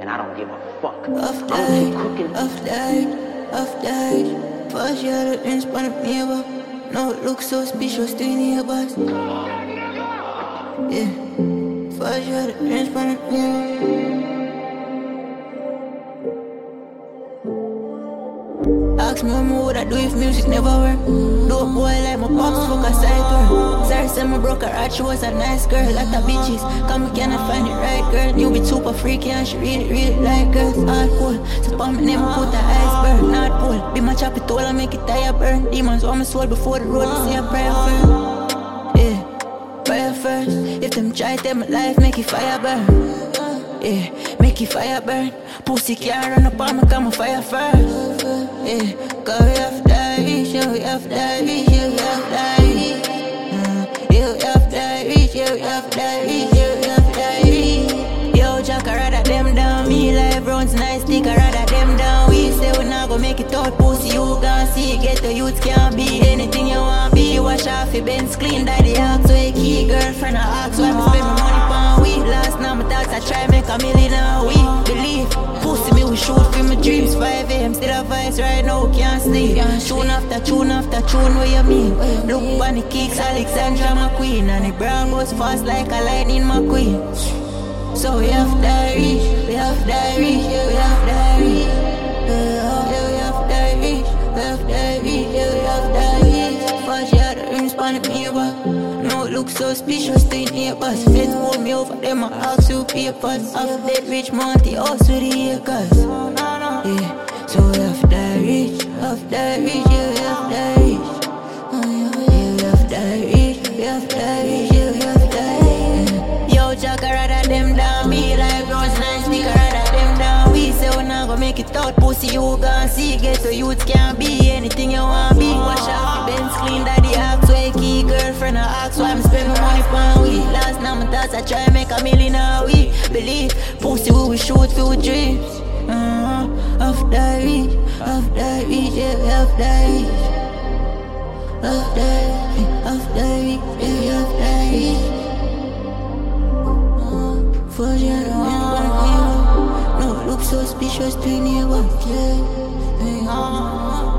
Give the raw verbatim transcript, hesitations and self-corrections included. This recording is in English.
and I don't give a fuck. Off I'm day, keep cooking. off day, off day. First year the ends on the mirror. No, it looks suspicious to neighbors. Yeah, first year the ends on the mirror. Ask me what would I do if music never work. Dope boy like my pops, fuck a side work. Sorry, said my broke her heart, she was a nice girl. Lot of bitches, come we cannot find the right girl. You be super freaky and she really, really like girls. Hardcore, so on my name I put the iceberg. Not pull, be my choppy tool and make it tire burn. Demons want me soul before the road, they say a prayer first. Yeah, prayer first. If them try to take my life, make it fire burn. Yeah, make it fire burn. Pussy can't run up on me, come and fire first. Yeah, cause we have to reach, yeah, we have to reach, yeah, we have to reach. Mm, yeah, we have to reach, yeah, we have to reach, yeah, we have to reach. Yo, Jack, I rather them down. Me like Browns, nice stick, I rather them down. We say we not gon' make it out, pussy, you gon' see. Get the youth can't be anything you want be. Wash off your Benz clean, daddy ask. So a key girlfriend, I ask why me spend my money on weed. Last night my thoughts, I try make a million a week. Believe, pussy me we shoot for my dreams. Five a m still a vice right now, can't sleep. Tune after tune after tune, what you mean? Look on the kicks, Alexandra my queen. And the brown goes fast like a lightning my queen. So we have to reach, we have to reach, yeah, we have to reach. Yeah, we have to reach, we have to reach, yeah, we have to reach. First year the rings on the mirror. No, it looks suspicious to neighbors. Feds pull me over, them I ask you papers. Half dead rich Monty, house with the acres. Yeah, so we have to reach, have to reach, yeah, we have to reach. Yeah, we have to reach, we have to reach, yeah, we have to reach. Yo, Jack, I rather them down. Me like Browns, nice stick, I rather them down. We say we not gon' make it out, pussy, you gon' see. Get to youth can't be anything you want be. Wash off your Benz clean, daddy ask. So a key girlfriend, I ask why I'm spend my money on weed. Last night my thoughts, I try make a million a week. Believe, pussy, we will shoot for dreams. Uh-huh, off the reach, off the reach, yeah, we off the reach. Off the reach, off the reach, yeah, we off the reach. First year, the one on the mirror. No, it looks suspicious to anyone. Yeah, yeah.